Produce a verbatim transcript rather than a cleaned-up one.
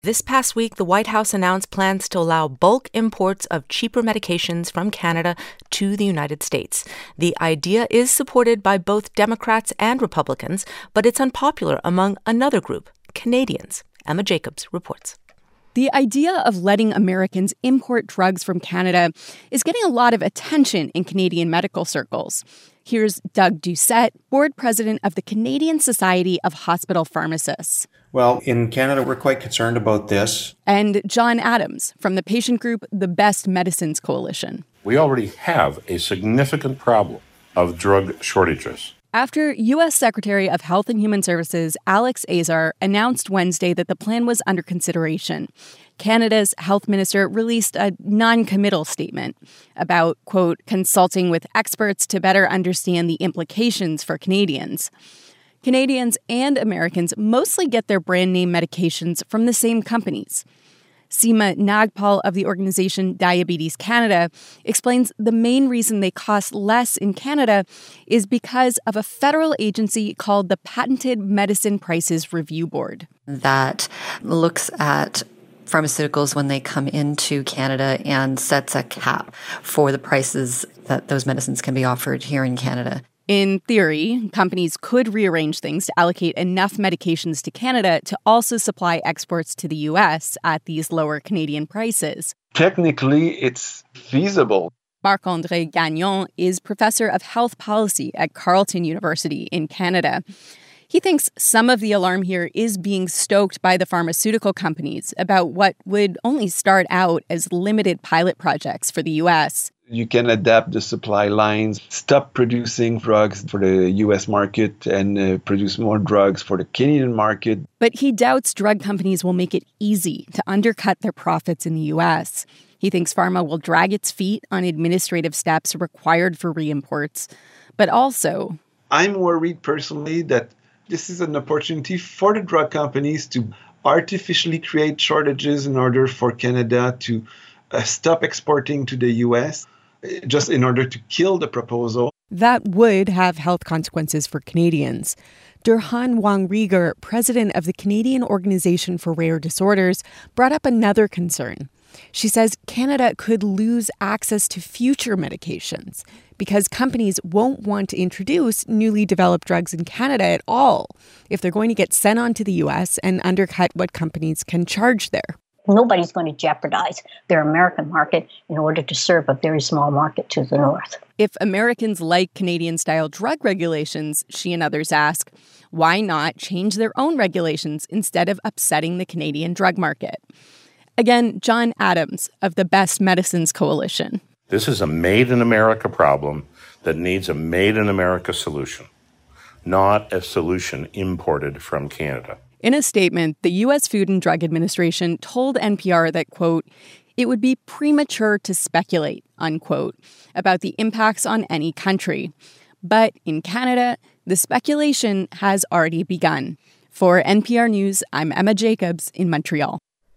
This past week, the White House announced plans to allow bulk imports of cheaper medications from Canada to the United States. The idea is supported by both Democrats and Republicans, but it's unpopular among another group, Canadians. Emma Jacobs reports. The idea of letting Americans import drugs from Canada is getting a lot of attention in Canadian medical circles. Here's Doug Doucette, board president of the Canadian Society of Hospital Pharmacists. Well, in Canada, we're quite concerned about this. And John Adams from the patient group, the Best Medicines Coalition. We already have a significant problem of drug shortages. After U S Secretary of Health and Human Services Alex Azar announced Wednesday that the plan was under consideration, Canada's health minister released a non-committal statement about, quote, consulting with experts to better understand the implications for Canadians. Canadians and Americans mostly get their brand name medications from the same companies. Seema Nagpal of the organization Diabetes Canada explains the main reason they cost less in Canada is because of a federal agency called the Patented Medicine Prices Review Board. That looks at pharmaceuticals when they come into Canada and sets a cap for the prices that those medicines can be offered here in Canada. In theory, companies could rearrange things to allocate enough medications to Canada to also supply exports to the U S at these lower Canadian prices. Technically, it's feasible. Marc-André Gagnon is professor of health policy at Carleton University in Canada. He thinks some of the alarm here is being stoked by the pharmaceutical companies about what would only start out as limited pilot projects for the U S. You can adapt the supply lines, stop producing drugs for the U S market and uh, produce more drugs for the Canadian market. But he doubts drug companies will make it easy to undercut their profits in the U S. He thinks pharma will drag its feet on administrative steps required for reimports. But also, I'm worried personally that this is an opportunity for the drug companies to artificially create shortages in order for Canada to uh, stop exporting to the U S, just in order to kill the proposal. That would have health consequences for Canadians. Durhan Wang Rieger, president of the Canadian Organization for Rare Disorders, brought up another concern. She says Canada could lose access to future medications because companies won't want to introduce newly developed drugs in Canada at all if they're going to get sent on to the U S and undercut what companies can charge there. Nobody's going to jeopardize their American market in order to serve a very small market to the north. If Americans like Canadian-style drug regulations, she and others ask, why not change their own regulations instead of upsetting the Canadian drug market? Again, John Adams of the Best Medicines Coalition. This is a made-in-America problem that needs a made-in-America solution, not a solution imported from Canada. In a statement, the U S Food and Drug Administration told N P R that, quote, it would be premature to speculate, unquote, about the impacts on any country. But in Canada, the speculation has already begun. For N P R News, I'm Emma Jacobs in Montreal.